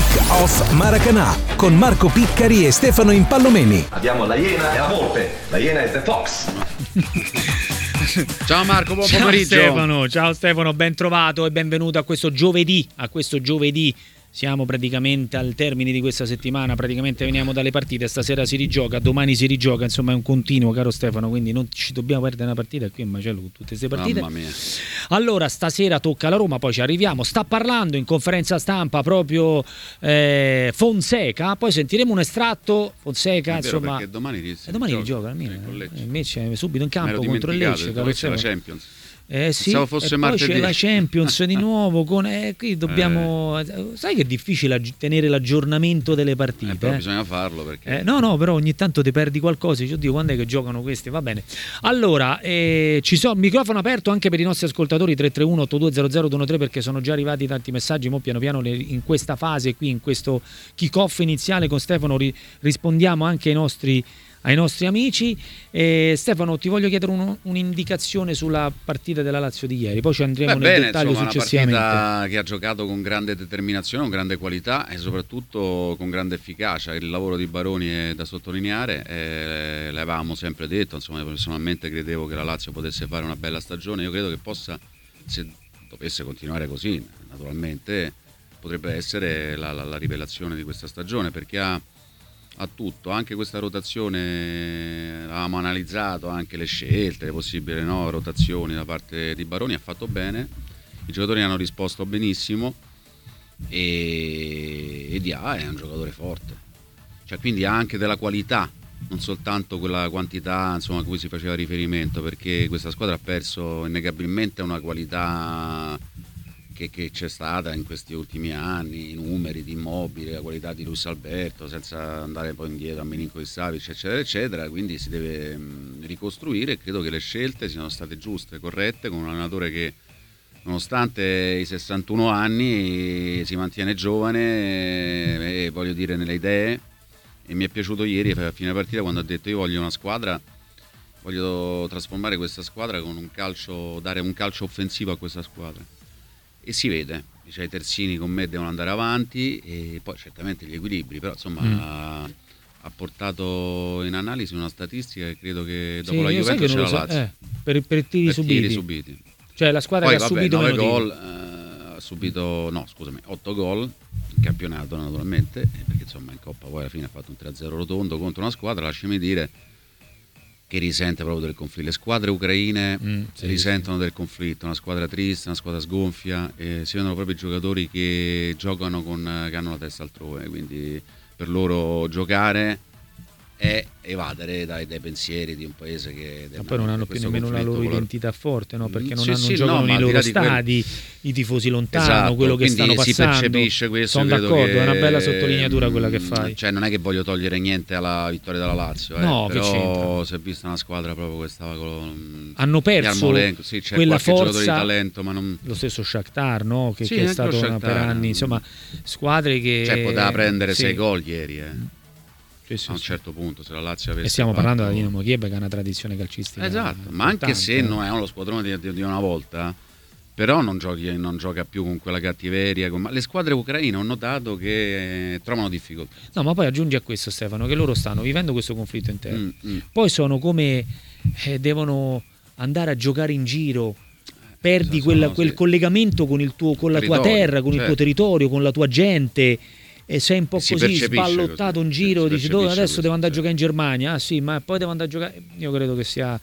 Kick-Off Maracanã con Marco Piccari e Stefano Impallomeni. Abbiamo la Iena e la Volpe. La Iena è The Fox. Ciao Marco, buon pomeriggio. Ciao Stefano, ben trovato e benvenuto a questo giovedì. Siamo praticamente al termine di questa settimana, praticamente veniamo dalle partite, stasera si rigioca, domani si rigioca, insomma è un continuo, caro Stefano, quindi non ci dobbiamo perdere una partita, qui in macello con tutte queste partite. Mamma mia. Allora, stasera tocca la Roma, poi ci arriviamo, sta parlando in conferenza stampa proprio Fonseca, poi sentiremo un estratto, Fonseca, insomma... Perché domani rigioca il Milan, invece subito in campo contro il Lecce, caro Stefano. La Champions. Sì, pensavo fosse e poi martedì. c'è la Champions di nuovo qui dobbiamo sai che è difficile tenere l'aggiornamento delle partite, però bisogna farlo perché no, però ogni tanto ti perdi qualcosa, dici oddio quando è che giocano questi, va bene. Allora ci sono microfono aperto anche per i nostri ascoltatori 331-8200-213 perché sono già arrivati tanti messaggi, mo piano piano in questa fase qui, in questo kick-off iniziale con Stefano rispondiamo anche ai nostri amici. Stefano, ti voglio chiedere un'indicazione sulla partita della Lazio di ieri, poi ci andremo nel dettaglio successivamente. Una partita che ha giocato con grande determinazione, con grande qualità e soprattutto con grande efficacia. Il lavoro di Baroni è da sottolineare, l'avevamo sempre detto, insomma, io personalmente credevo che la Lazio potesse fare una bella stagione, io credo che possa, se dovesse continuare così, naturalmente potrebbe essere la rivelazione di questa stagione, perché ha tutto, anche questa rotazione avevamo analizzato anche le scelte, le possibili rotazioni da parte di Baroni, ha fatto bene, i giocatori hanno risposto benissimo e Dia è un giocatore forte, cioè quindi ha anche della qualità, non soltanto quella quantità insomma a cui si faceva riferimento, perché questa squadra ha perso innegabilmente una qualità che c'è stata in questi ultimi anni, i numeri di Immobile, la qualità di Luis Alberto, senza andare poi indietro a Milinković-Savić eccetera eccetera, quindi si deve ricostruire e credo che le scelte siano state giuste, corrette, con un allenatore che nonostante i 61 anni si mantiene giovane e voglio dire nelle idee, e mi è piaciuto ieri a fine partita quando ha detto io voglio una squadra, voglio trasformare questa squadra con un calcio, dare un calcio offensivo a questa squadra. E si vede, i terzini con me devono andare avanti e poi certamente gli equilibri, però insomma ha portato in analisi una statistica che credo che dopo la Juventus c'è la Lazio per tiri subiti. Cioè la squadra poi, che ha subito 9 meno gol, ha subito 8 gol in campionato naturalmente, perché insomma in Coppa poi alla fine ha fatto un 3-0 rotondo contro una squadra, lasciami dire, che risente proprio del conflitto. Le squadre ucraine risentono del conflitto, una squadra triste, una squadra sgonfia, si vedono proprio i giocatori che giocano che hanno la testa altrove, quindi per loro giocare è evadere dai pensieri di un paese che... Ma poi non hanno più nemmeno la loro identità forte, no? Perché non giocano nei loro stadi, i tifosi lontano, esatto, quello che stanno passando. Si percepisce questo. Sono d'accordo, è una bella sottolineatura quella che fai. Cioè non è che voglio togliere niente alla vittoria della Lazio, no, però si è vista una squadra proprio che stava con... Hanno perso c'è quella forza di talento, ma non... Lo stesso Shakhtar, no? Che è stato per anni, insomma, squadre che... Cioè poteva prendere 6 gol ieri, Sì, a un certo punto, se la Lazio avesse e stiamo parlando della Dinamo Kiev, che ha una tradizione calcistica, esatto, ma anche se non è lo squadrone di una volta, però non gioca più con quella cattiveria, ma le squadre ucraine ho notato che trovano difficoltà. No, ma poi aggiungi a questo, Stefano, che loro stanno vivendo questo conflitto interno, poi sono come devono andare a giocare in giro, perdi quel collegamento con la tua terra, con il tuo territorio, con la tua gente, e sei un po' così spallottato in giro, dici adesso devo andare a giocare in Germania, sì, ma poi devo andare a giocare. Io credo che sia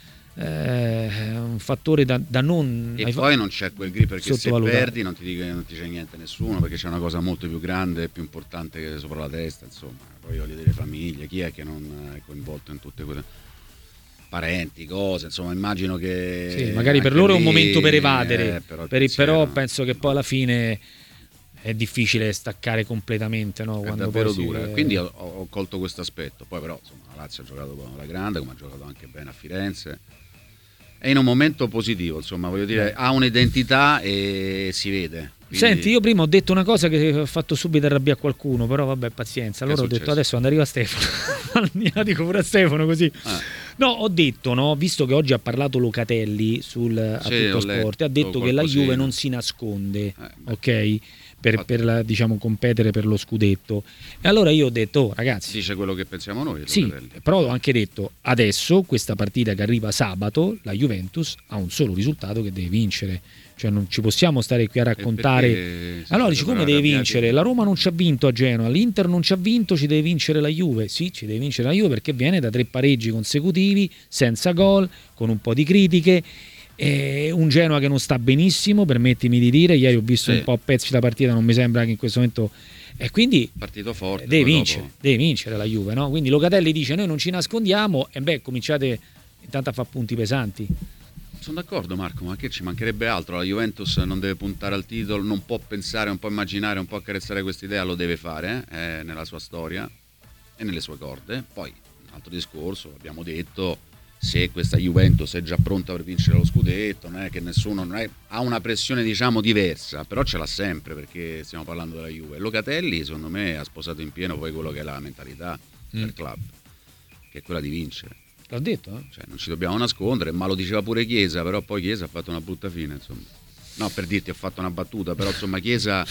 un fattore da non... E poi non c'è quel grip, perché se perdi non ti dice niente nessuno, perché c'è una cosa molto più grande, più importante che sopra la testa, insomma. Poi voglio dire famiglie, chi è che non è coinvolto in tutte quelle parenti, cose, insomma, immagino che sì, magari per loro è un momento per evadere, però penso che poi alla fine è difficile staccare completamente, no? Quando davvero dura. Quindi ho colto questo aspetto. Poi però insomma la Lazio ha giocato alla grande, come ha giocato anche bene a Firenze. È in un momento positivo, insomma, voglio dire, ha un'identità e si vede. Quindi... Senti, io prima ho detto una cosa che ho fatto subito arrabbiare qualcuno, però vabbè, pazienza. Allora ho detto adesso quando arriva Stefano, la dico pure a Stefano così. No, ho detto, no, visto che oggi ha parlato Locatelli a Tutto Sport, ha detto che la Juve non si nasconde, ok? diciamo, competere per lo scudetto. E allora io ho detto, ragazzi, dice quello che pensiamo noi. Sì, però ho anche detto, adesso questa partita che arriva sabato, la Juventus ha un solo risultato, che deve vincere. Cioè non ci possiamo stare qui a raccontare. Allora dici, come deve vincere? La Roma non ci ha vinto a Genoa, l'Inter non ci ha vinto, ci deve vincere la Juve. Sì, ci deve vincere la Juve perché viene da 3 pareggi consecutivi, senza gol, con un po' di critiche. Un Genoa che non sta benissimo, permettimi di dire. Ieri ho visto un po' pezzi da partita, non mi sembra che in questo momento, e quindi partito forte, deve vincere la Juve, no? Quindi Locatelli dice, noi non ci nascondiamo, e cominciate intanto a fare punti pesanti. Sono d'accordo, Marco, ma che ci mancherebbe altro? La Juventus non deve puntare al titolo, non può pensare, non può immaginare, non può accarezzare quest'idea, lo deve fare, nella sua storia e nelle sue corde. Poi un altro discorso, abbiamo detto, se questa Juventus è già pronta per vincere lo scudetto, non è che nessuno ha una pressione, diciamo, diversa, però ce l'ha sempre, perché stiamo parlando della Juve. Locatelli, secondo me, ha sposato in pieno poi quello che è la mentalità del club, che è quella di vincere. L'ho detto, eh? Cioè, non ci dobbiamo nascondere, ma lo diceva pure Chiesa, però poi Chiesa ha fatto una brutta fine, insomma. No, per dirti, ho fatto una battuta, però insomma Chiesa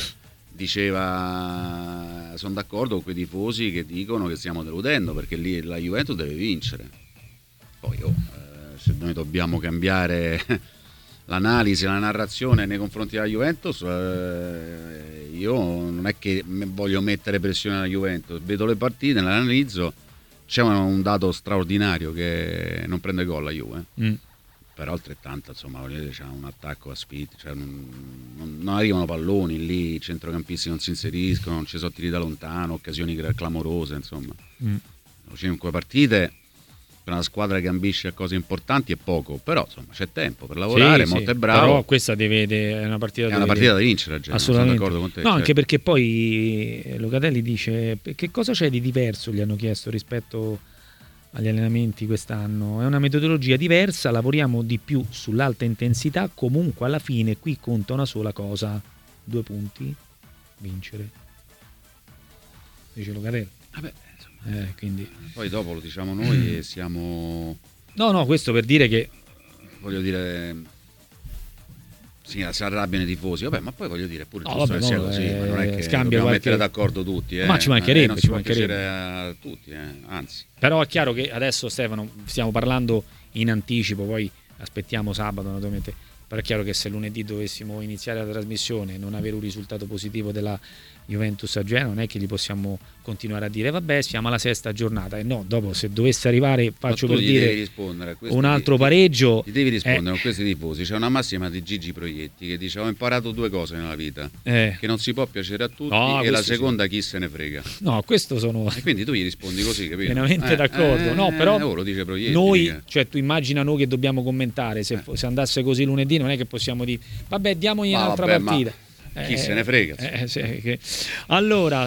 diceva, sono d'accordo con quei tifosi che dicono che stiamo deludendo, perché lì la Juventus deve vincere. Poi se noi dobbiamo cambiare l'analisi, la narrazione nei confronti della Juventus, io non è che voglio mettere pressione alla Juventus, vedo le partite, le analizzo, c'è un dato straordinario che non prende gol la Juve, però altrettanto, insomma, c'è un attacco a speed, cioè non arrivano palloni lì, i centrocampisti non si inseriscono, non ci sono tiri da lontano, occasioni clamorose, insomma. 5 partite per una squadra che ambisce a cose importanti è poco, però insomma c'è tempo per lavorare, molto è bravo. Però questa è una partita da vincere, assolutamente. Sono d'accordo con te. No, anche perché poi Locatelli dice, che cosa c'è di diverso, gli hanno chiesto, rispetto agli allenamenti quest'anno. È una metodologia diversa, lavoriamo di più sull'alta intensità, comunque alla fine qui conta una sola cosa, 2 punti, vincere, dice Locatelli. Vabbè, quindi poi dopo lo diciamo noi e siamo... No, questo per dire che... Voglio dire... Sì, si arrabbiano i tifosi, vabbè, ma poi voglio dire pure giusto che sia così, ma non è che dobbiamo mettere d'accordo tutti, ma ci mancherebbe, non si può piacere a tutti, anzi. Però è chiaro che adesso, Stefano, stiamo parlando in anticipo, poi aspettiamo sabato naturalmente, però è chiaro che se lunedì dovessimo iniziare la trasmissione e non avere un risultato positivo della Juventus a Genoa, non è che gli possiamo continuare a dire vabbè siamo alla 6ª giornata, e no, dopo se dovesse arrivare, faccio per dire, un altro pareggio, ti devi rispondere con questi tifosi. C'è una massima di Gigi Proietti che dice: ho imparato 2 cose nella vita, che non si può piacere a tutti, e la seconda chi se ne frega. No, questo sono, e quindi tu gli rispondi così, capito? Pienamente d'accordo. No, però lo dice Proietti, noi, cioè tu immagina noi che dobbiamo commentare, se andasse così lunedì non è che possiamo dire vabbè diamogli un'altra partita. Chi se ne frega. Allora,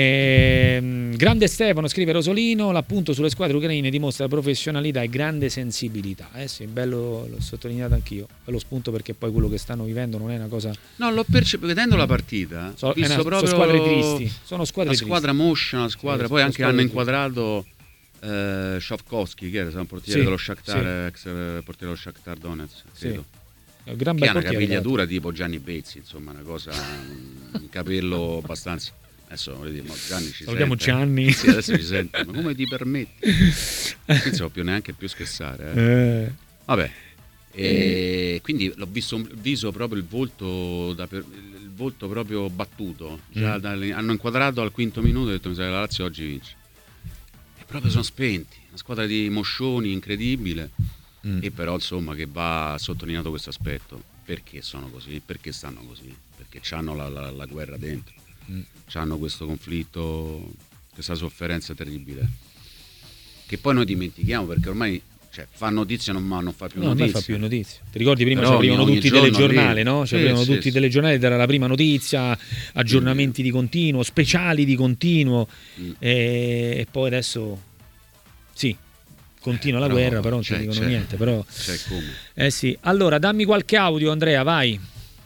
grande Stefano, scrive Rosolino, l'appunto sulle squadre ucraine dimostra professionalità e grande sensibilità. Sì, bello, l'ho sottolineato anch'io. Bello spunto, perché poi quello che stanno vivendo non è una cosa... No, l'ho percepito vedendo la partita. Visto proprio... Sono squadre tristi. Sono squadre tristi. Squadra moscia, una squadra. Poi anche hanno inquadrato Shavkovsky, che era un portiere dello Shakhtar, ex portiere dello Shakhtar Donetsk, credo. Che ha una capigliatura tipo Gianni Bezzi, insomma, una cosa, un capello abbastanza... Adesso Gianni ci salutiamo sente. Gianni. Sì, adesso ci sente, ma come ti permetti? Non so più neanche più scherzare. Vabbè, quindi l'ho visto il viso, proprio il volto proprio battuto. Già hanno inquadrato al 5° minuto e ho detto: mi sa che la Lazio oggi vince. E proprio sono spenti, una squadra di moscioni incredibile. E però insomma che va sottolineato questo aspetto, perché sono così, perché stanno così, perché c'hanno la guerra dentro, c'hanno questo conflitto, questa sofferenza terribile, che poi noi dimentichiamo, perché ormai fa notizia, non fa più notizia. Non fa più notizia. Ti ricordi prima ci aprivano tutti i telegiornali, no? Ci aprivano tutti i telegiornali, era la prima notizia, aggiornamenti di continuo, speciali di continuo, e poi adesso continua la guerra, però non ci dicono niente. Però come. Sì. Allora, dammi qualche audio, Andrea, vai.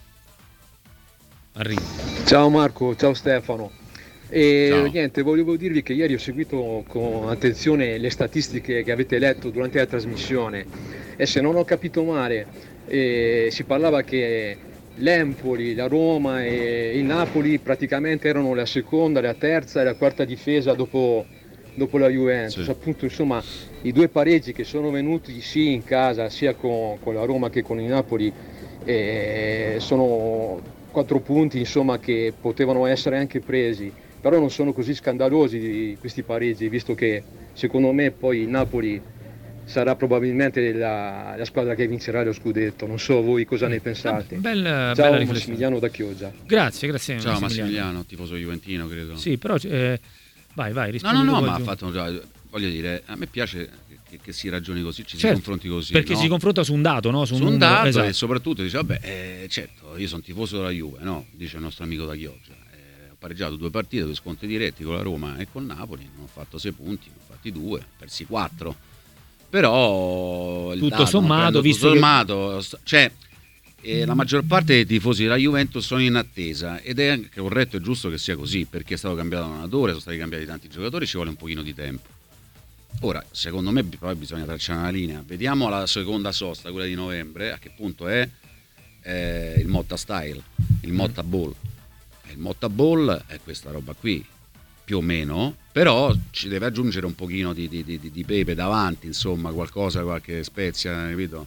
Arriva. Ciao Marco, ciao Stefano. Niente, volevo dirvi che ieri ho seguito con attenzione le statistiche che avete letto durante la trasmissione, e se non ho capito male si parlava che l'Empoli, la Roma e il Napoli praticamente erano la seconda, la terza e la quarta difesa dopo la Juventus. Sì. Appunto, insomma, i due pareggi che sono venuti sì in casa sia con la Roma che con il Napoli sono 4 punti, insomma, che potevano essere anche presi, però non sono così scandalosi questi pareggi, visto che secondo me poi il Napoli sarà probabilmente la squadra che vincerà lo scudetto. Non so voi cosa ne pensate. Bella Massimiliano da Chioggia. Grazie. Ciao Massimiliano, tifoso juventino, credo. Sì, però vai, rispondi. No, ma ha fatto, voglio dire, a me piace che si ragioni così, si confronti così. Perché si confronta su un dato, no? Su un dato, esatto. E soprattutto dice, vabbè, certo, io sono tifoso della Juve, no? Dice il nostro amico da Chioggia. Ho pareggiato 2 partite, 2 scontri diretti con la Roma e con Napoli, non ho fatto 6 punti, ne ho fatti 2, persi 4. Però tutto sommato, la maggior parte dei tifosi della Juventus sono in attesa, ed è anche corretto e giusto che sia così, perché è stato cambiato l'allenatore, sono stati cambiati tanti giocatori, ci vuole un pochino di tempo. Ora, secondo me poi bisogna tracciare una linea. Vediamo la seconda sosta, quella di novembre, a che punto è il Motta Style, il Motta Ball. Il Motta Ball è questa roba qui, più o meno, però ci deve aggiungere un pochino di pepe davanti, insomma, qualche spezia, capito?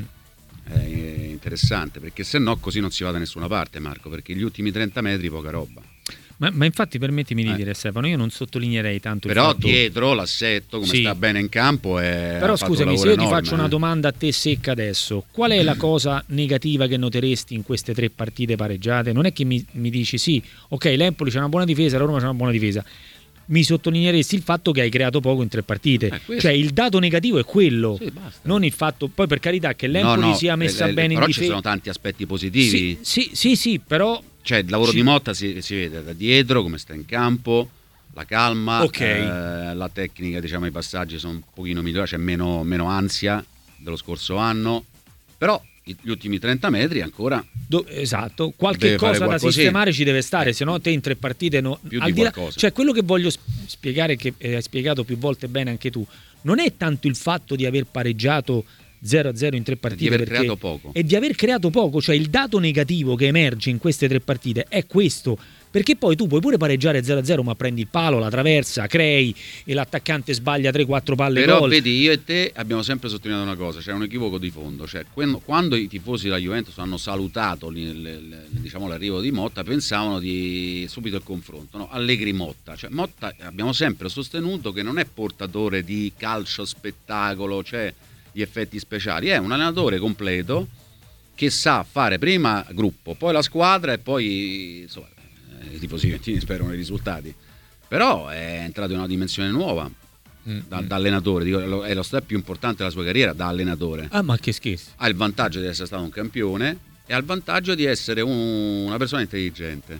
È interessante, perché se no così non si va da nessuna parte, Marco, perché gli ultimi 30 metri poca roba. Ma infatti permettimi di dire, Stefano, io non sottolineerei tanto però il fatto... dietro l'assetto, come sta bene in campo, però scusami, se io ti faccio una domanda a te secca adesso, qual è la cosa negativa che noteresti in queste 3 partite pareggiate? Non è che mi dici sì, ok, l'Empoli c'è una buona difesa, la Roma c'è una buona difesa, mi sottolineeresti il fatto che hai creato poco in 3 partite, cioè il dato negativo è quello, non il fatto, poi per carità che l'Empoli sia messa bene in difesa, però ci sono tanti aspetti positivi, sì, però cioè il lavoro di Motta si vede da dietro, come sta in campo, la calma, la tecnica, diciamo, i passaggi sono un pochino migliorati, c'è meno ansia dello scorso anno, però gli ultimi 30 metri ancora esatto, qualche cosa da sistemare ci deve stare, se no te in 3 partite più di qualcosa. Cioè quello che voglio spiegare, che hai spiegato più volte bene anche tu, non è tanto il fatto di aver pareggiato 0-0 in 3 partite, di aver creato poco. E di aver creato poco, cioè il dato negativo che emerge in queste 3 partite è questo, perché poi tu puoi pure pareggiare 0-0 ma prendi il palo, la traversa, crei e l'attaccante sbaglia 3-4 palle però gol. Vedi, io e te abbiamo sempre sottolineato una cosa, c'è un equivoco di fondo, cioè quando i tifosi della Juventus hanno salutato diciamo l'arrivo di Motta, pensavano di subito il confronto, no? Allegri-Motta, cioè Motta abbiamo sempre sostenuto che non è portatore di calcio spettacolo, cioè gli effetti speciali, è un allenatore completo che sa fare prima gruppo, poi la squadra e poi insomma, i tifosi juventini sperano i risultati, però è entrato in una dimensione nuova da allenatore, dico, è lo step più importante della sua carriera da allenatore. Ma che scherzi, ha il vantaggio di essere stato un campione e ha il vantaggio di essere una persona intelligente.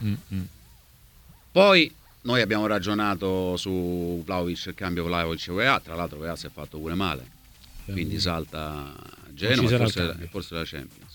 Poi noi abbiamo ragionato su Vlahovic, il cambio Vlahovic-Weah, tra l'altro Weah si è fatto pure male, quindi salta Genova e forse la Champions,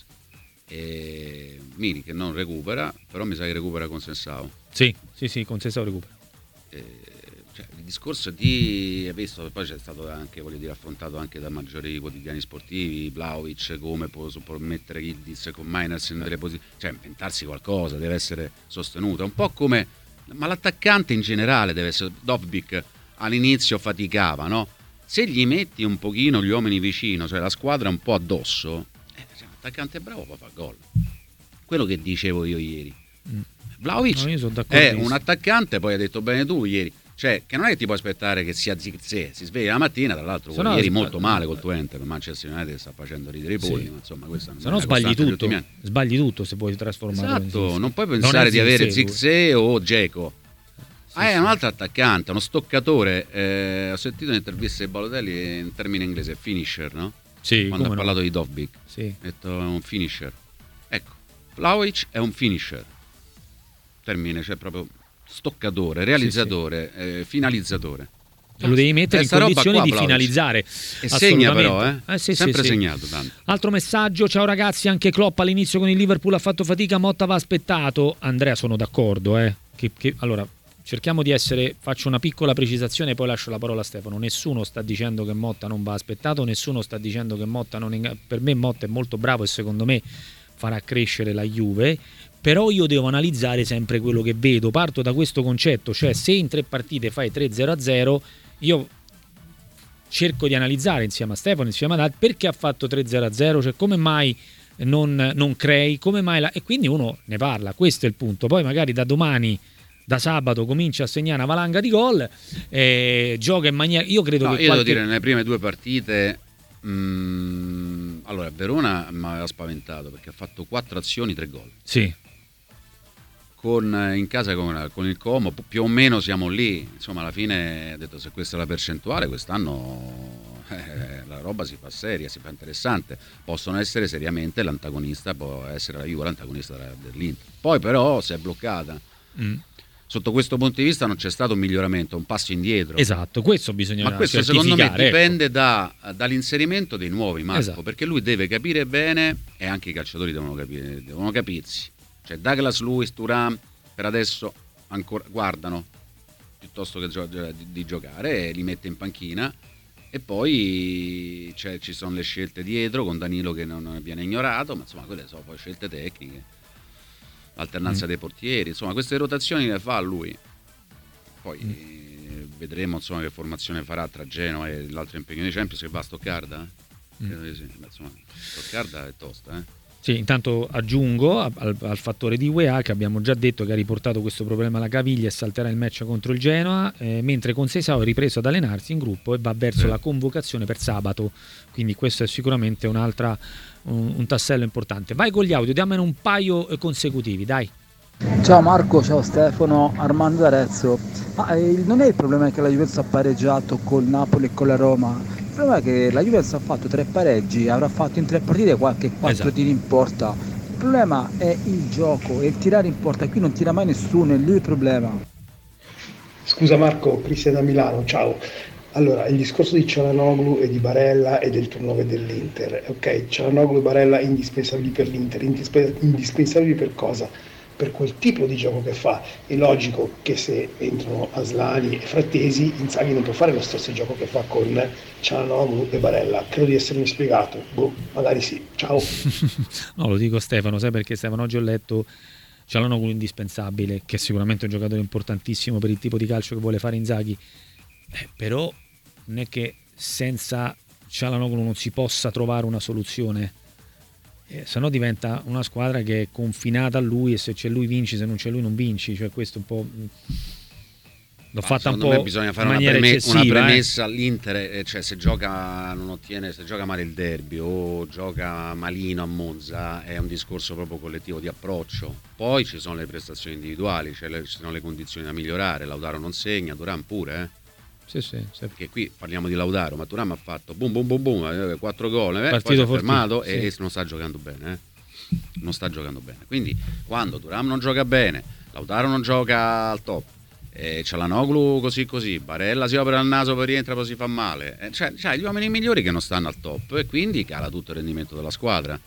e Mini che non recupera, però mi sa che recupera con Sensao. Sì, con Sensao recupera. Cioè, il discorso di visto, poi c'è stato anche, voglio dire, affrontato anche da maggiori quotidiani sportivi, Vlahovic come può mettere Yildiz con Miners in delle posizioni, cioè inventarsi qualcosa, deve essere sostenuto, un po' come, ma l'attaccante in generale deve essere. Dovbyk all'inizio faticava, no? Se gli metti un pochino gli uomini vicino, cioè la squadra un po' addosso, l'attaccante è bravo, poi fa gol. Quello che dicevo io ieri. Vlahovic è un attaccante, poi hai detto bene tu ieri, cioè che non è che ti puoi aspettare che sia Zirkzee, si sveglia la mattina, tra l'altro ieri molto male col Twente, per Manchester United sta facendo ridere i polli, ma insomma questa non se no sbagli tutto se vuoi trasformare. Esatto, non puoi pensare di avere Zirkzee o Dzeko. È un altro attaccante, uno stoccatore. Ho sentito un'intervista di Balotelli in termine inglese, finisher, no? Sì, quando ha parlato di Dovbyk, sì. Ha detto è un finisher. Ecco, Vlahovic è un finisher, termine, cioè proprio stoccatore, realizzatore, finalizzatore. Lo devi mettere in condizioni di finalizzare. E segna però, sempre segnato tanto. Altro messaggio, ciao ragazzi, anche Klopp all'inizio con il Liverpool ha fatto fatica, Motta va aspettato. Andrea, sono d'accordo, allora cerchiamo di faccio una piccola precisazione e poi lascio la parola a Stefano. Nessuno sta dicendo che Motta non va aspettato, nessuno sta dicendo che Motta per me Motta è molto bravo e secondo me farà crescere la Juve, però io devo analizzare sempre quello che vedo, parto da questo concetto, cioè se in 3 partite fai 3-0-0, io cerco di analizzare insieme a Stefano, insieme ad altri, perché ha fatto 3-0-0, cioè come mai non crei, come mai e quindi uno ne parla, questo è il punto. Poi magari da domani, da sabato, comincia a segnare una valanga di gol, gioca in maniera, io credo che devo dire, nelle prime 2 partite allora Verona mi aveva spaventato perché ha fatto 4 azioni, 3 gol. Sì. In casa con il Como più o meno siamo lì, insomma alla fine ho detto se questa è la percentuale quest'anno la roba si fa seria, si fa interessante, possono essere seriamente l'antagonista, può essere la Juve l'antagonista dell'Inter, poi però si è bloccata. Sotto questo punto di vista non c'è stato un miglioramento, un passo indietro. Esatto, questo bisogna ma questo secondo me dipende ecco. dall'inserimento dei nuovi, Marco, esatto. Perché lui deve capire bene e anche i calciatori devono capirsi. Cioè Douglas Luiz, Thuram per adesso ancora guardano piuttosto che di giocare, e li mette in panchina, e poi ci sono le scelte dietro con Danilo che non viene ignorato, ma insomma quelle sono poi scelte tecniche, l'alternanza dei portieri, insomma queste rotazioni le fa lui. Poi vedremo insomma che formazione farà tra Genoa e l'altro impegno di Champions, che va a Stoccarda? Credo di sì. Insomma, Stoccarda è tosta, Sì, intanto aggiungo al fattore di UEA che abbiamo già detto che ha riportato questo problema alla caviglia e salterà il match contro il Genoa, mentre Conceição è ripreso ad allenarsi in gruppo e va verso la convocazione per sabato, quindi questo è sicuramente un tassello importante. Vai con gli audio, diamone un paio consecutivi, dai. Ciao Marco, ciao Stefano, Armando D'Arezzo. Non è il problema che la Juventus ha pareggiato col Napoli e con la Roma, il problema è che la Juventus ha fatto 3 pareggi, avrà fatto in 3 partite qualche 4 tiri in porta. Il problema è il gioco, è il tirare in porta, qui non tira mai nessuno, è lì il problema. Scusa Marco, Cristian da Milano, ciao. Allora, il discorso di Çalhanoğlu e di Barella e del turnover dell'Inter, ok, Çalhanoğlu e Barella indispensabili per l'Inter, indispensabili per cosa? Per quel tipo di gioco che fa. È logico che se entrano Aslani e Frattesi, Inzaghi non può fare lo stesso gioco che fa con Çalhanoğlu e Barella. Credo di essermi spiegato. Magari sì. Ciao. No, lo dico Stefano, sai perché Stefano oggi ho letto Çalhanoğlu indispensabile, che è sicuramente un giocatore importantissimo per il tipo di calcio che vuole fare Inzaghi, però non è che senza Çalhanoğlu non si possa trovare una soluzione. Se no diventa una squadra che è confinata a lui, e se c'è lui vinci, se non c'è lui non vinci, cioè questo un po' l'ho fatta un po'. Me bisogna fare una premessa all'Inter, cioè se gioca male il derby o gioca malino a Monza è un discorso proprio collettivo di approccio. Poi ci sono le prestazioni individuali, cioè ci sono le condizioni da migliorare. Lautaro non segna, Thuram pure, Sì. Perché qui parliamo di Lautaro, ma Thuram ha fatto boom, 4 gol, poi si è fermato e non sta giocando bene, non sta giocando bene. Quindi quando Thuram non gioca bene, Lautaro non gioca al top, Çalhanoğlu così, Barella si opera il naso, poi rientra, poi si fa male, cioè gli uomini migliori che non stanno al top, e quindi cala tutto il rendimento della squadra.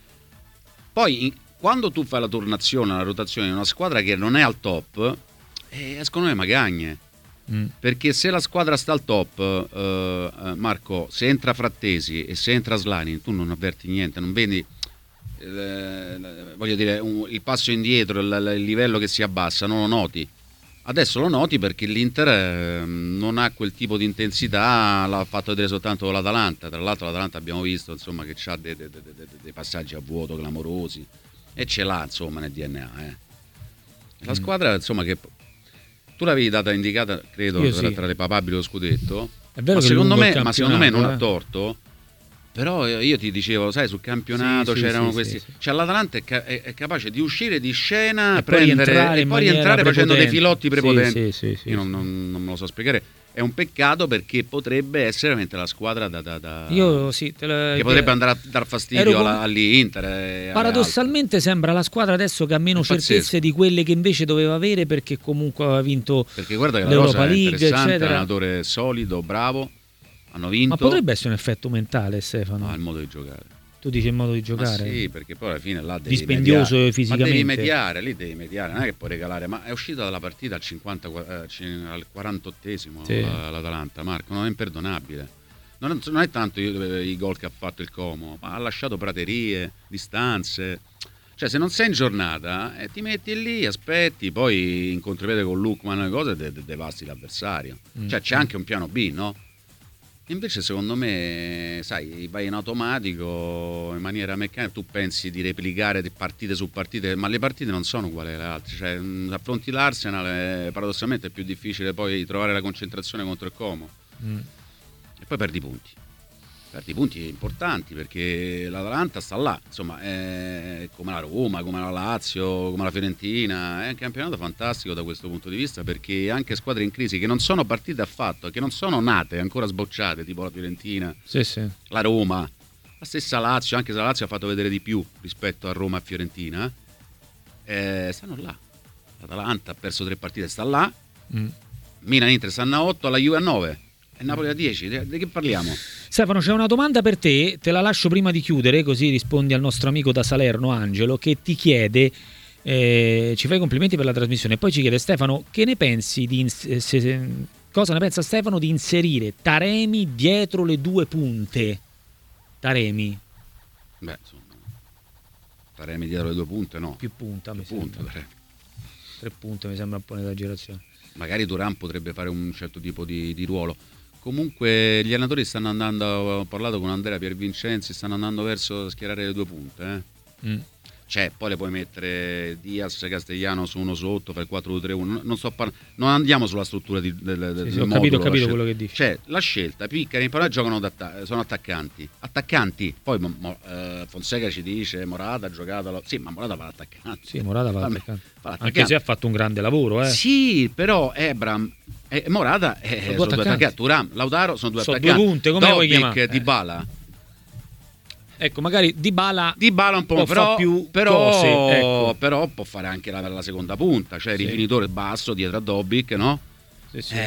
Poi quando tu fai la turnazione, la rotazione in una squadra che non è al top, escono le magagne. Perché se la squadra sta al top, Marco, se entra Frattesi e se entra Slani, tu non avverti niente, non vedi voglio dire il passo indietro, il livello che si abbassa, non lo noti. Adesso lo noti perché l'Inter non ha quel tipo di intensità, l'ha fatto vedere soltanto con l'Atalanta. Tra l'altro l'Atalanta abbiamo visto insomma che ha dei passaggi a vuoto clamorosi, e ce l'ha insomma nel DNA. La squadra insomma che tu l'avevi data indicata, credo, tra le papabili dello scudetto. È vero, ma che secondo me non ha torto. Però io ti dicevo, sai, sul campionato c'erano questi. Sì. Cioè l'Atalanta è capace di uscire di scena, e poi rientrare facendo dei filotti prepotenti. Sì, io non me lo so spiegare. È un peccato perché potrebbe essere veramente la squadra che potrebbe andare a dar fastidio all'Inter. Paradossalmente sembra la squadra adesso che ha meno certezze di quelle che invece doveva avere, perché comunque aveva vinto guarda che l'Europa la League, interessante, eccetera. Allenatore solido, bravo, hanno vinto. Ma potrebbe essere un effetto mentale, Stefano? No, il modo di giocare. Tu dici il modo di giocare? Ma sì, perché poi alla fine là devi dispendioso mediare. fisicamente. Ma devi mediare, non è che puoi regalare. Ma è uscita dalla partita al 48esimo l'Atalanta, Marco, non è imperdonabile. non è tanto i gol che ha fatto il Como, ma ha lasciato praterie, distanze. Cioè, se non sei in giornata, ti metti lì, aspetti, poi in contropiede con Lookman e cose e devasti l'avversario. Cioè, c'è anche un piano B, no? Invece, secondo me, sai, vai in automatico, in maniera meccanica, tu pensi di replicare partite su partite, ma le partite non sono uguali alle altre. Cioè, affronti l'Arsenal, paradossalmente è più difficile poi trovare la concentrazione contro il Como. E poi perdi punti importanti, perché l'Atalanta sta là, insomma, è come la Roma, come la Lazio, come la Fiorentina. È un campionato fantastico da questo punto di vista, perché anche squadre in crisi che non sono partite affatto, che non sono nate, ancora sbocciate, tipo la Fiorentina, la Roma, la stessa Lazio, anche se la Lazio ha fatto vedere di più rispetto a Roma e Fiorentina, stanno là. L'Atalanta ha perso 3 partite, sta là. Milan e Inter stanno a 8, la Juve a 9 e Napoli a 10. Di che parliamo? Stefano, c'è una domanda per te, te la lascio prima di chiudere, così rispondi al nostro amico da Salerno, Angelo, che ti chiede, ci fai i complimenti per la trasmissione, e poi ci chiede: Stefano, che ne pensi cosa ne pensa Stefano di inserire Taremi dietro le 2 punte? Taremi? Beh, insomma, Taremi dietro le 2 punte, no. Più punta, mi punte, sembra. 3 punte mi sembra un po' un'esagerazione. Magari Thuram potrebbe fare un certo tipo di ruolo. Comunque gli allenatori stanno andando, ho parlato con Andrea Piervincenzi, stanno andando verso schierare le 2 punte. Cioè, poi le puoi mettere Diaz, Castellano su uno sotto, fai 4-2-3-1. Non andiamo sulla struttura del ho modulo. Ho capito quello che dici. Cioè, la scelta, Piccari in parola giocano sono attaccanti. Poi Fonseca ci dice Morata ha giocato. Sì, ma Morata fa l'attaccante. Sì, Morata fa l'attaccante. Anche se ha fatto un grande lavoro, Sì, però Ebram e Morata sono 2 attaccanti. Thuram, Lautaro sono 2 attaccanti. 2 punte, come vuoi chiamare? Dybala. Ecco, magari Dybala un po', fa più cose, ecco. Però può fare anche la seconda punta, cioè rifinitore basso dietro a Dobbik, no? Sì.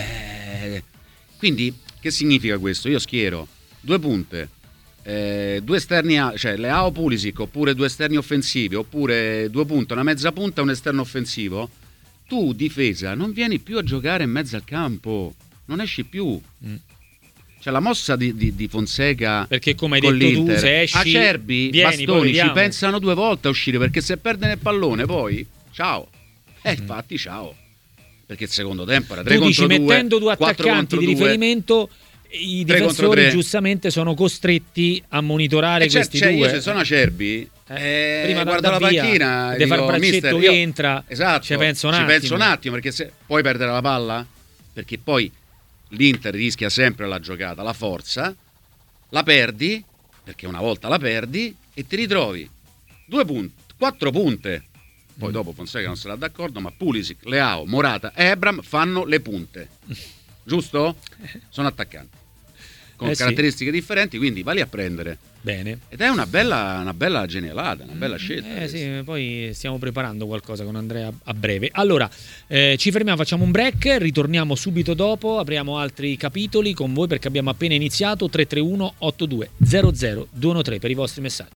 Quindi che significa questo? Io schiero 2 punte, 2 esterni, cioè Leao, Pulisic, oppure 2 esterni offensivi, oppure 2 punte, una mezza punta e un esterno offensivo. Tu, difesa, non vieni più a giocare in mezzo al campo, non esci più. Cioè la mossa di Fonseca, perché come hai detto tu, se esci, Acerbi, Bastoni ci pensano 2 volte a uscire, perché se perdono il pallone poi ciao. Infatti ciao. Perché il secondo tempo era 3 contro 2, mettendo 2 attaccanti di riferimento, i difensori giustamente sono costretti a monitorare questi 2. Io se sono Acerbi, prima guardo la panchina, di far braccetto che entra, esatto, ci penso un attimo, perché se puoi perdere la palla, perché poi l'Inter rischia sempre la giocata, la forza, la perdi, perché una volta la perdi e ti ritrovi 4 punte. Poi dopo Fonseca non sarà d'accordo, ma Pulisic, Leao, Morata e Ebram fanno le punte. Giusto? Sono attaccanti. Con caratteristiche differenti, quindi vali a prendere. Bene. Ed è una bella genialata, una bella scelta. Sì, poi stiamo preparando qualcosa con Andrea a breve. Allora, ci fermiamo, facciamo un break, ritorniamo subito dopo, apriamo altri capitoli con voi perché abbiamo appena iniziato. 331 82 00 213 per i vostri messaggi.